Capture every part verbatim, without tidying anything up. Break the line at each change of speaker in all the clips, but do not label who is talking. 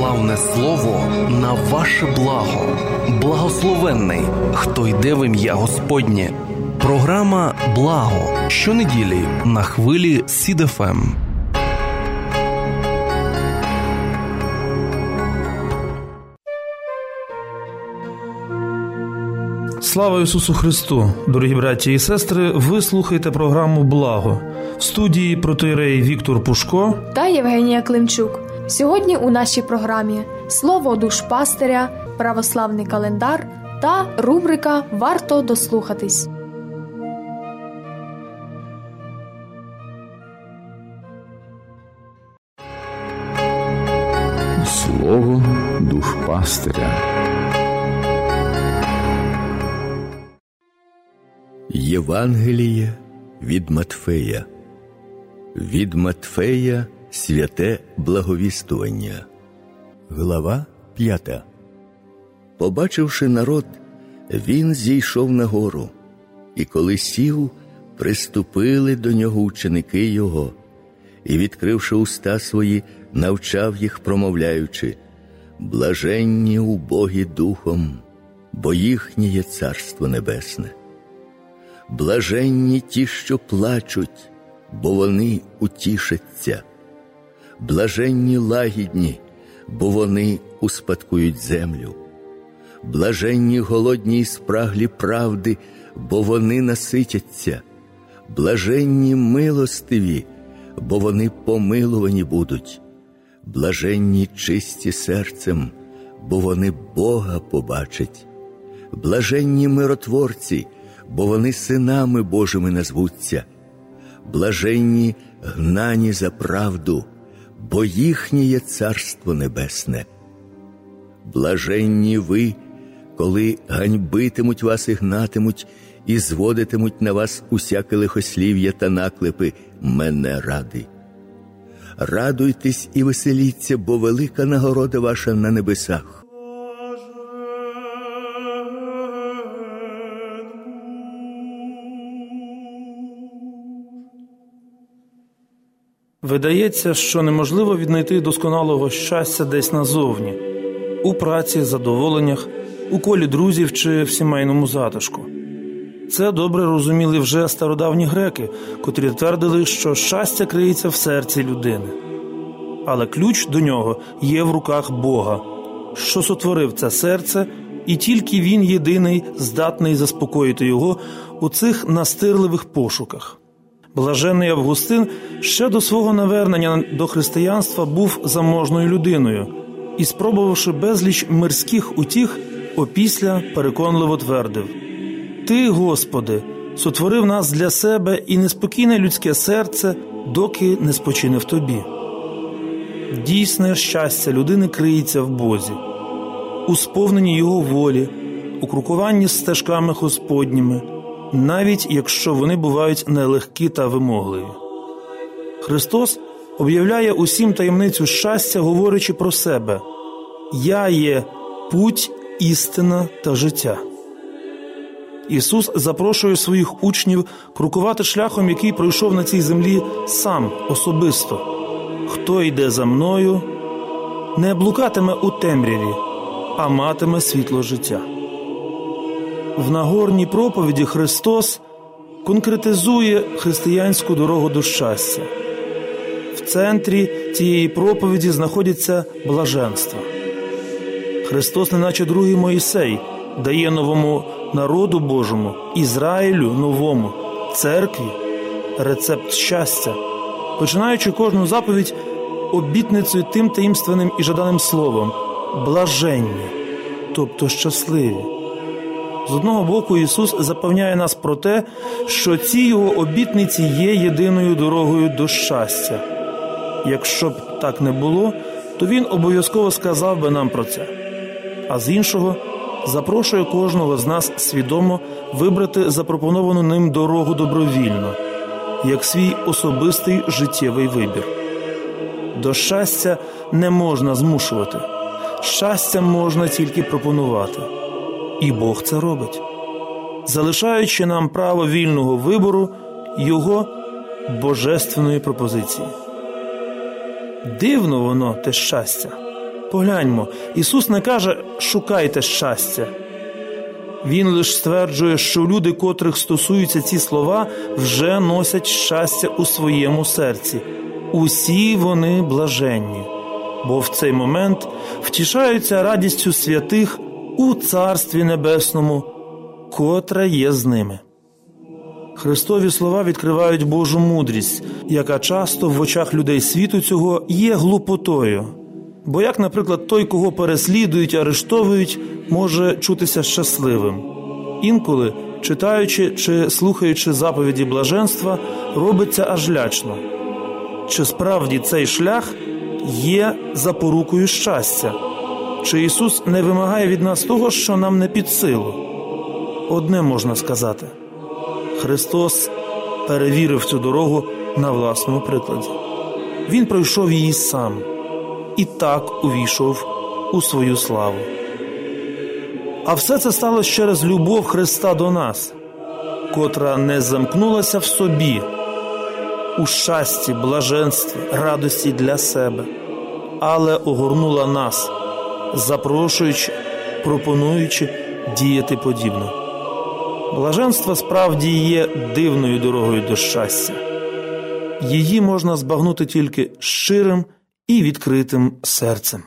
славне слово на ваше благо. Благословенний, хто йде в ім'я Господнє. Програма «Благо» щонеділі на хвилі Сід еф ем.
Слава Ісусу Христу! Дорогі браті і сестри, ви слухаєте програму «Благо». В студії протоієрей Віктор Пушко
та Євгенія Климчук. Сьогодні у нашій програмі «Слово душпастиря», православний календар та рубрика «Варто дослухатись».
Слово душпастиря.
Євангеліє від Матфея. Від Матфея святе благовістування. Глава п'ята. Побачивши народ, він зійшов на гору, і коли сів, приступили до нього ученики його, і, відкривши уста свої, навчав їх, промовляючи: «Блаженні убогі духом, бо їхнє є Царство Небесне. Блаженні ті, що плачуть, бо вони утішаться. Блаженні лагідні, бо вони успадкують землю. Блаженні голодні і спраглі правди, бо вони наситяться. Блаженні милостиві, бо вони помилувані будуть. Блаженні чисті серцем, бо вони Бога побачать. Блаженні миротворці, бо вони синами Божими назвуться. Блаженні гнані за правду, бо їхнє є Царство Небесне. Блаженні ви, коли ганьбитимуть вас і гнатимуть, і зводитимуть на вас усяке лихослів'я та наклепи мене ради. Радуйтесь і веселіться, бо велика нагорода ваша на небесах.
Видається, що неможливо віднайти досконалого щастя десь назовні – у праці, задоволеннях, у колі друзів чи в сімейному затишку. Це добре розуміли вже стародавні греки, котрі твердили, що щастя криється в серці людини. Але ключ до нього є в руках Бога, що сотворив це серце, і тільки Він єдиний здатний заспокоїти його у цих настирливих пошуках. Блаженний Августин ще до свого навернення до християнства був заможною людиною і, спробувавши безліч мирських утіх, опісля переконливо твердив: «Ти, Господи, сотворив нас для себе, і неспокійне людське серце, доки не спочине в Тобі». Дійсне щастя людини криється в Бозі, у сповненні Його волі, у крокуванні стежками Господніми, навіть якщо вони бувають нелегкі та вимогливі. Христос об'являє усім таємницю щастя, говорячи про себе: «Я є путь, істина та життя». Ісус запрошує своїх учнів крокувати шляхом, який пройшов на цій землі сам, особисто. «Хто йде за мною, не блукатиме у темряві, а матиме світло життя». В Нагорній проповіді Христос конкретизує християнську дорогу до щастя. В центрі цієї проповіді знаходиться блаженство. Христос, неначе другий Моїсей, дає новому народу Божому, Ізраїлю новому, церкві, рецепт щастя, починаючи кожну заповідь обітницею тим таїмственним і жаданим словом «блаженні», тобто щасливі. З одного боку, Ісус запевняє нас про те, що ці Його обітниці є єдиною дорогою до щастя. Якщо б так не було, то Він обов'язково сказав би нам про це. А з іншого, запрошує кожного з нас свідомо вибрати запропоновану ним дорогу добровільно, як свій особистий життєвий вибір. До щастя не можна змушувати. Щастя можна тільки пропонувати. І Бог це робить, залишаючи нам право вільного вибору Його божественної пропозиції. Дивно воно, те щастя. Погляньмо, Ісус не каже «шукайте щастя». Він лише стверджує, що люди, котрих стосуються ці слова, вже носять щастя у своєму серці. Усі вони блаженні, бо в цей момент втішаються радістю святих у Царстві Небесному, котре є з ними. Христові слова відкривають Божу мудрість, яка часто в очах людей світу цього є глупотою. Бо як, наприклад, той, кого переслідують, арештовують, може чутися щасливим? Інколи, читаючи чи слухаючи заповіді блаженства, робиться аж лячно. Чи справді цей шлях є запорукою щастя? Чи Ісус не вимагає від нас того, що нам не під силу? Одне можна сказати. Христос перевірив цю дорогу на власному прикладі. Він пройшов її сам і так увійшов у свою славу. А все це сталося через любов Христа до нас, котра не замкнулася в собі, у щасті, блаженстві, радості для себе, але огорнула нас, запрошуючи, пропонуючи діяти подібно. Блаженство справді є дивною дорогою до щастя. Її можна збагнути тільки щирим і відкритим серцем.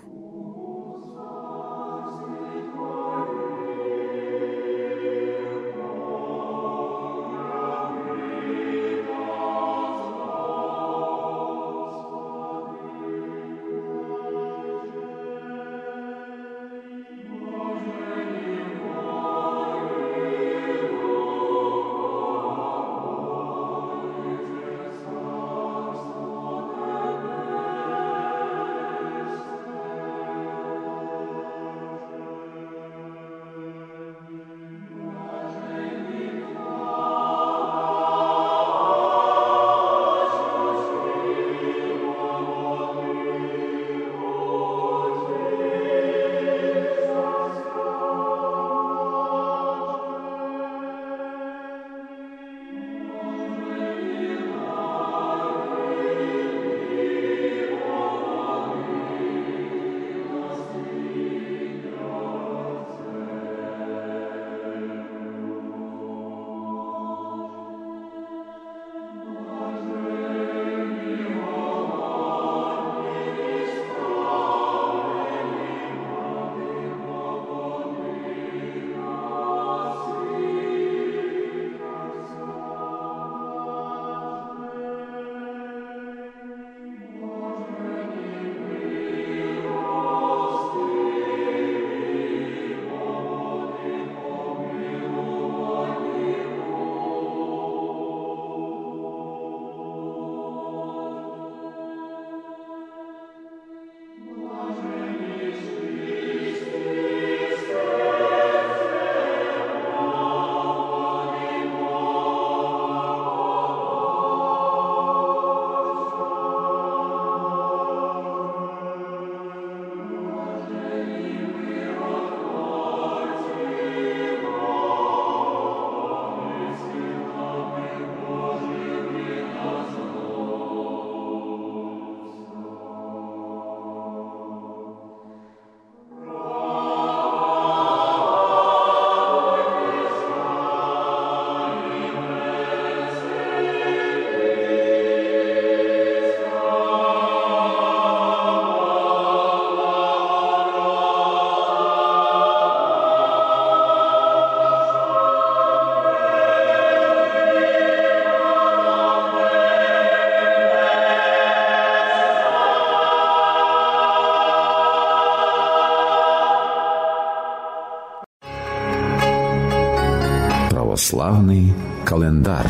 Православний календар.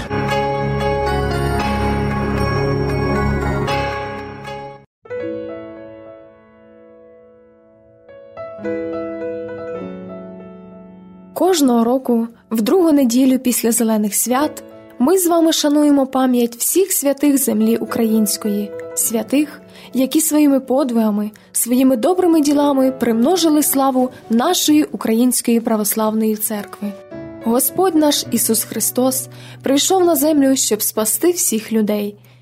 Кожного року, в другу неділю після Зелених свят, ми з вами шануємо пам'ять всіх святих землі української, святих, які своїми подвигами, своїми добрими ділами примножили славу нашої Української православної церкви. Господь наш Ісус Христос прийшов на землю, щоб спасти всіх людей.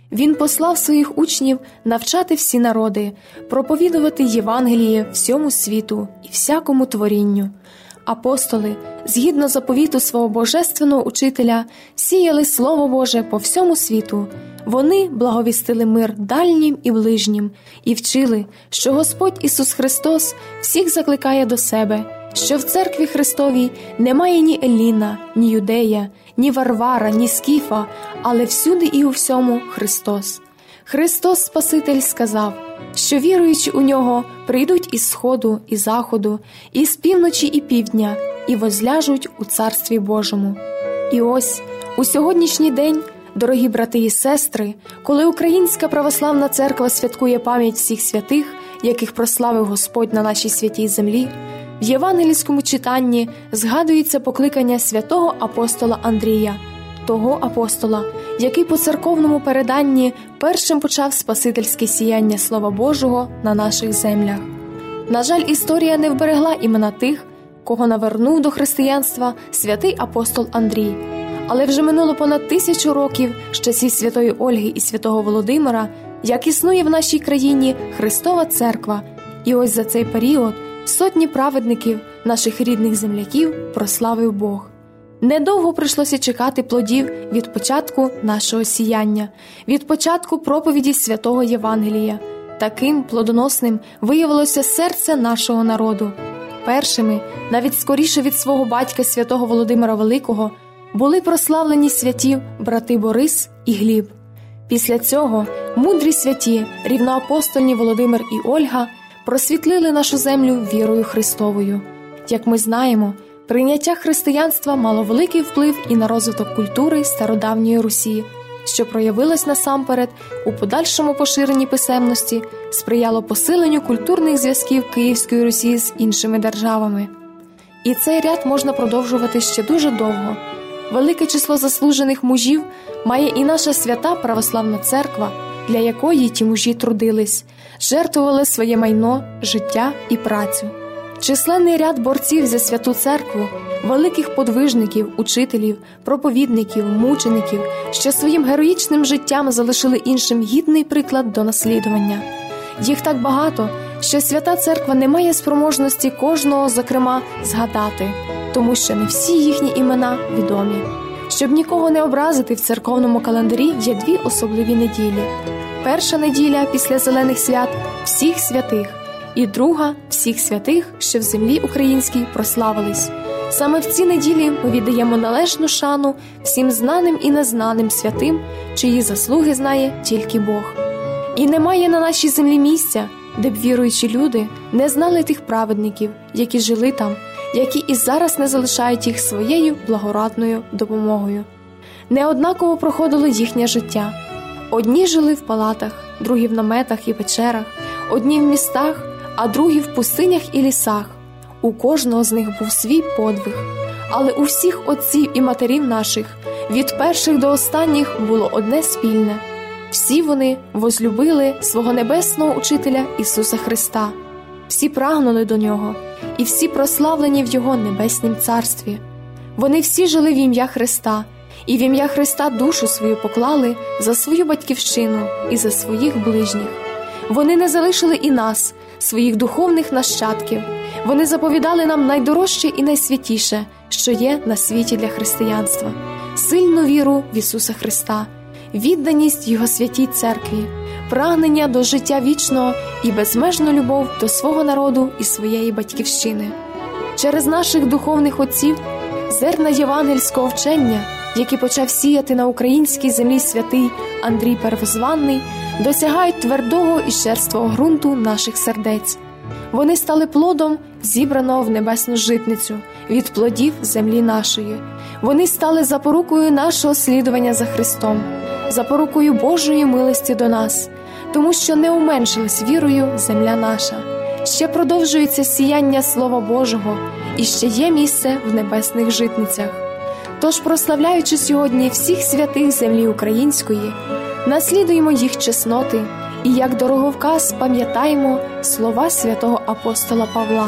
Він послав своїх учнів навчати всі народи, проповідувати Євангеліє всьому світу і всякому творінню. Апостоли, згідно заповіту свого божественного учителя, сіяли Слово Боже по всьому світу. Вони благовістили мир дальнім і ближнім і вчили, що Господь Ісус Христос всіх закликає до себе, що в Церкві Христовій немає ні Еліна, ні Юдея, ні Варвара, ні Скіфа, але всюди і у всьому Христос. Христос Спаситель сказав, що віруючи у Нього прийдуть із сходу і заходу, із півночі і півдня, і возляжуть у Царстві Божому. І ось, у сьогоднішній день, дорогі брати і сестри, коли Українська Православна Церква святкує пам'ять всіх святих, яких прославив Господь на нашій святій землі, в євангельському читанні згадується покликання святого апостола Андрія, того апостола, який по церковному переданні першим почав спасительське сіяння Слова Божого на наших землях. На жаль, історія не вберегла імена тих, кого навернув до християнства святий апостол Андрій. Але вже минуло понад тисячу років з часів святої Ольги і святого Володимира, як існує в нашій країні Христова Церква, і ось за цей період сотні праведників, наших рідних земляків, прославив Бог. Недовго прийшлося чекати плодів від початку нашого сіяння, від початку проповіді святого Євангелія. Таким плодоносним виявилося серце нашого народу. Першими, навіть скоріше від свого батька святого Володимира Великого, були прославлені святі брати Борис і Гліб. Після цього мудрі святі, рівноапостольні Володимир і Ольга просвітлили нашу землю вірою Христовою. Як ми знаємо, прийняття християнства мало великий вплив і на розвиток культури стародавньої Русі, що проявилось насамперед у подальшому поширенні писемності, сприяло посиленню культурних зв'язків Київської Русі з іншими державами. І цей ряд можна продовжувати ще дуже довго. Велике число заслужених мужів має і наша свята православна церква, для якої ті мужі трудились, жертвували своє майно, життя і працю. Численний ряд борців за святу церкву, великих подвижників, учителів, проповідників, мучеників, що своїм героїчним життям залишили іншим гідний приклад до наслідування. Їх так багато, що свята церква не має спроможності кожного, зокрема, згадати, тому що не всі їхні імена відомі. Щоб нікого не образити, в церковному календарі є дві особливі неділі. Перша неділя після Зелених свят – всіх святих, і друга – всіх святих, що в землі українській прославились. Саме в ці неділі ми віддаємо належну шану всім знаним і незнаним святим, чиї заслуги знає тільки Бог. І немає на нашій землі місця, де б віруючі люди не знали тих праведників, які жили там, які і зараз не залишають їх своєю благорадною допомогою. Неоднаково проходило їхнє життя. Одні жили в палатах, другі в наметах і печерах, одні в містах, а другі в пустинях і лісах. У кожного з них був свій подвиг. Але у всіх отців і матерів наших, від перших до останніх, було одне спільне. Всі вони возлюбили свого небесного учителя Ісуса Христа. Всі прагнули до Нього, і всі прославлені в Його небеснім царстві. Вони всі жили в ім'я Христа, і в ім'я Христа душу свою поклали за свою батьківщину і за своїх ближніх. Вони не залишили і нас, своїх духовних нащадків. Вони заповідали нам найдорожче і найсвятіше, що є на світі для християнства – сильну віру в Ісуса Христа, відданість Його святій церкві, прагнення до життя вічного і безмежну любов до свого народу і своєї батьківщини. Через наших духовних отців зерна євангельського вчення, які почав сіяти на українській землі святий Андрій Первозванний, досягають твердого і черствого ґрунту наших сердець. Вони стали плодом, зібраного в небесну житницю, від плодів землі нашої. Вони стали запорукою нашого слідування за Христом, запорукою Божої милості до нас, тому що не уменшилась вірою земля наша. Ще продовжується сіяння Слова Божого, і ще є місце в небесних житницях. Тож, прославляючи сьогодні всіх святих землі української, наслідуємо їх чесноти і як дороговказ пам'ятаємо слова святого апостола Павла.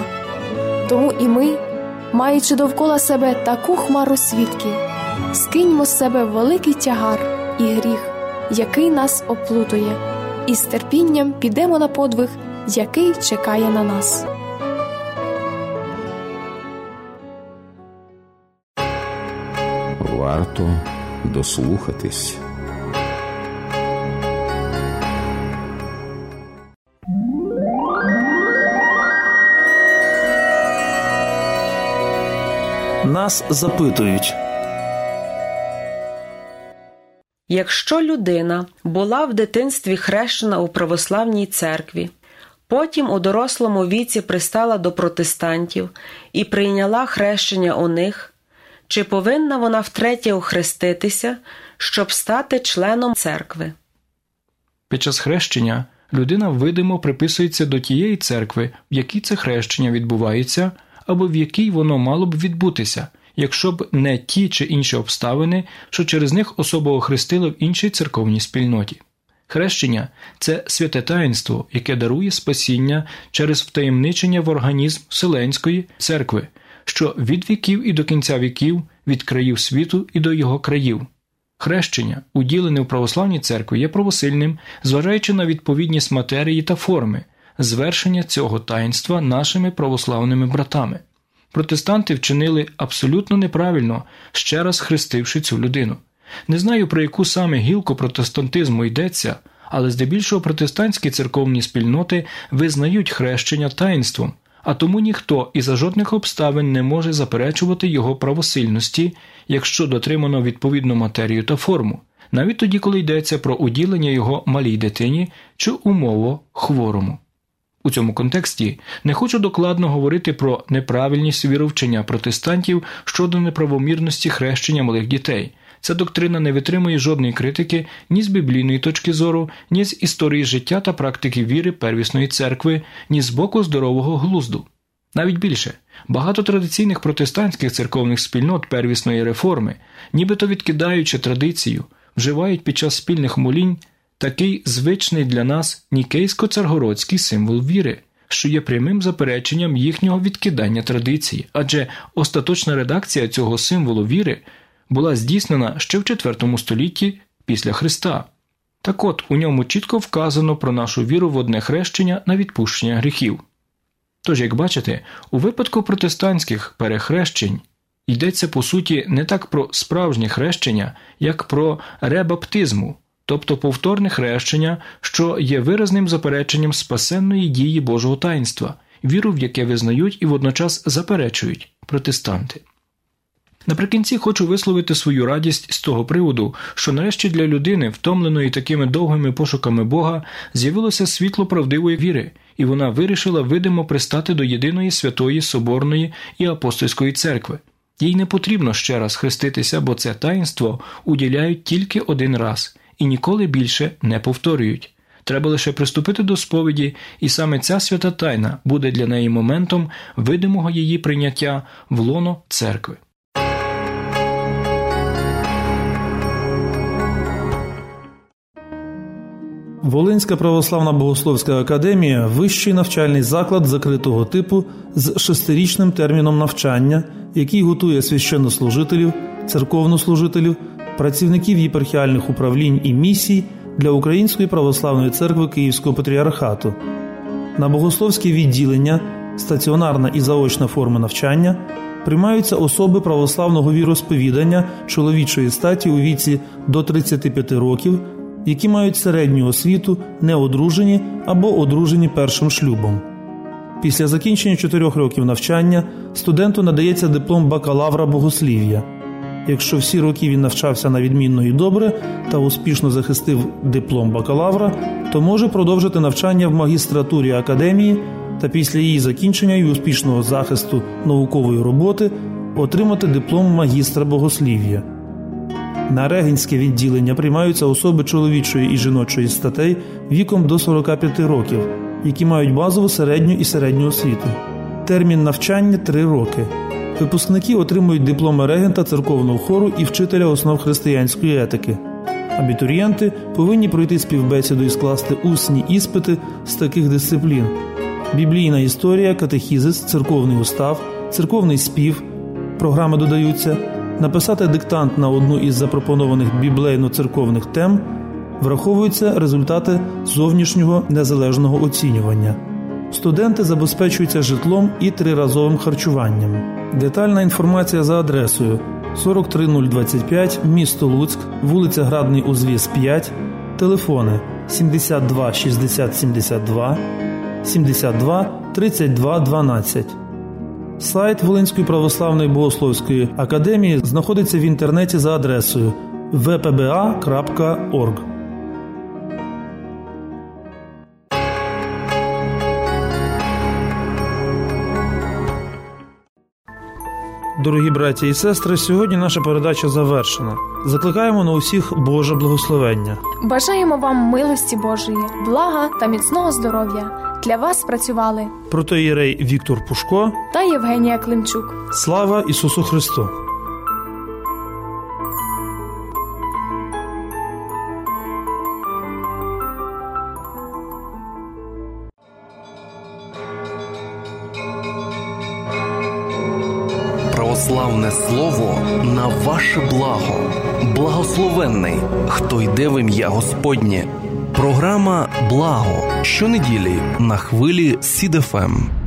Тому і ми, маючи довкола себе таку хмару свідків, скиньмо з себе великий тягар і гріх, який нас оплутує, і з терпінням підемо на подвиг, який чекає на нас.
Варто дослухатись.
Нас запитують.
Якщо людина була в дитинстві хрещена у православній церкві, потім у дорослому віці пристала до протестантів і прийняла хрещення у них, чи повинна вона втретє охреститися, щоб стати членом церкви?
Під час хрещення людина видимо приписується до тієї церкви, в якій це хрещення відбувається, або в якій воно мало б відбутися, якщо б не ті чи інші обставини, що через них особу охрестили в іншій церковній спільноті. Хрещення – це святе таїнство, яке дарує спасіння через втаємничення в організм Вселенської церкви, що від віків і до кінця віків, від країв світу і до його країв. Хрещення, уділене в православній церкві, є правосильним, зважаючи на відповідність матерії та форми, звершення цього таїнства нашими православними братами. Протестанти вчинили абсолютно неправильно, ще раз хрестивши цю людину. Не знаю, про яку саме гілку протестантизму йдеться, але здебільшого протестантські церковні спільноти визнають хрещення таїнством, а тому ніхто і за жодних обставин не може заперечувати його правосильності, якщо дотримано відповідну матерію та форму, навіть тоді, коли йдеться про уділення його малій дитині чи умово хворому. У цьому контексті не хочу докладно говорити про неправильність віровчення протестантів щодо неправомірності хрещення малих дітей. Ця доктрина не витримує жодної критики ні з біблійної точки зору, ні з історії життя та практики віри первісної церкви, ні з боку здорового глузду. Навіть більше, багато традиційних протестантських церковних спільнот первісної реформи, нібито відкидаючи традицію, вживають під час спільних молінь такий звичний для нас нікейсько-царгородський символ віри, що є прямим запереченням їхнього відкидання традиції, адже остаточна редакція цього символу віри була здійснена ще в четвертому столітті після Христа. Так от, у ньому чітко вказано про нашу віру в одне хрещення на відпущення гріхів. Тож, як бачите, у випадку протестантських перехрещень йдеться по суті не так про справжнє хрещення, як про ребаптизму, тобто повторне хрещення, що є виразним запереченням спасенної дії Божого таїнства, віру в яке визнають і водночас заперечують протестанти. Наприкінці хочу висловити свою радість з того приводу, що нарешті для людини, втомленої такими довгими пошуками Бога, з'явилося світло правдивої віри, і вона вирішила видимо пристати до єдиної святої, соборної і апостольської церкви. Їй не потрібно ще раз хреститися, бо це таїнство уділяють тільки один раз і ніколи більше не повторюють. Треба лише приступити до сповіді, і саме ця свята тайна буде для неї моментом видимого її прийняття в лоно церкви.
Волинська православна богословська академія – вищий навчальний заклад закритого типу з шестирічним терміном навчання, який готує священнослужителів, церковнослужителів, працівників єпархіальних управлінь і місій для Української православної церкви Київського патріархату. На богословські відділення, стаціонарна і заочна форми навчання приймаються особи православного віросповідання чоловічої статі у віці до тридцяти п'яти років, які мають середню освіту, не одружені або одружені першим шлюбом. Після закінчення чотирьох років навчання студенту надається диплом бакалавра богослів'я. Якщо всі роки він навчався на відмінно і добре та успішно захистив диплом бакалавра, то може продовжити навчання в магістратурі академії та після її закінчення і успішного захисту наукової роботи отримати диплом магістра богослів'я. На регенське відділення приймаються особи чоловічої і жіночої статей віком до сорока п'яти років, які мають базову середню і середню освіту. Термін навчання – три роки. Випускники отримують дипломи регента церковного хору і вчителя основ християнської етики. Абітурієнти повинні пройти співбесіду і скласти усні іспити з таких дисциплін: біблійна історія, катехізис, церковний устав, церковний спів, програми додаються, написати диктант на одну із запропонованих біблейно-церковних тем, Враховуються результати зовнішнього незалежного оцінювання. Студенти забезпечуються житлом і триразовим харчуванням. Детальна інформація за адресою сорок три нуль двадцять п'ять, місто Луцьк, вулиця Градний Узвіз, п'ять, телефони сімдесят два шістдесят сімдесят два, сімдесят два тридцять два дванадцять. Сайт Волинської православної богословської академії знаходиться в інтернеті за адресою ве пе бе а крапка орг. Дорогі браті і сестри, сьогодні наша передача завершена. Закликаємо на усіх Боже благословення.
Бажаємо вам милості Божої, блага та міцного здоров'я. Для вас працювали
протоієрей Віктор Пушко
та Євгенія Климчук.
Слава Ісусу Христу!
Православне слово на ваше благо. Благословенний, хто йде в ім'я Господнє. Програма «Благо» щонеділі на хвилі Сід еф ем.